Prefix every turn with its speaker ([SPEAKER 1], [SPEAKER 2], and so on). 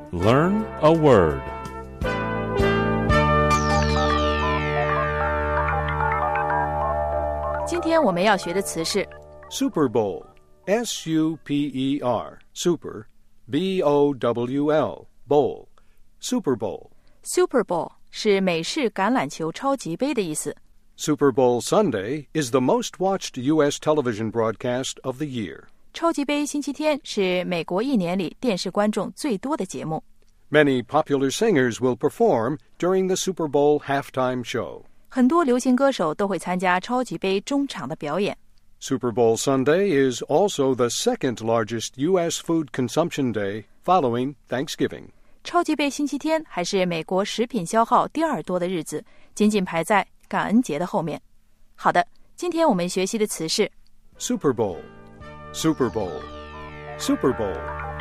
[SPEAKER 1] Learn a word.
[SPEAKER 2] 今天我们要学的词是
[SPEAKER 3] Super Bowl, S-U-P-E-R, Super, B-O-W-L, Bowl, Super Bowl.
[SPEAKER 2] Super Bowl 是美式橄榄球超级杯的意思。
[SPEAKER 3] Super Bowl Sunday is the most watched U.S. television broadcast of the year.
[SPEAKER 2] 超级杯星期天是美国一年里电视观众最多的节目。
[SPEAKER 3] Many popular singers will perform during the Super Bowl halftime show.
[SPEAKER 2] 很多流行歌手都会参加超级杯中场的表演。
[SPEAKER 3] Super Bowl Sunday is also the second largest U.S. food consumption day following Thanksgiving.
[SPEAKER 2] 超级杯星期天还是美国食品消耗第二多的日子，仅仅排在感恩节的后面。好的，今天我们学习的词是
[SPEAKER 3] Super Bowl, Super Bowl, Super Bowl.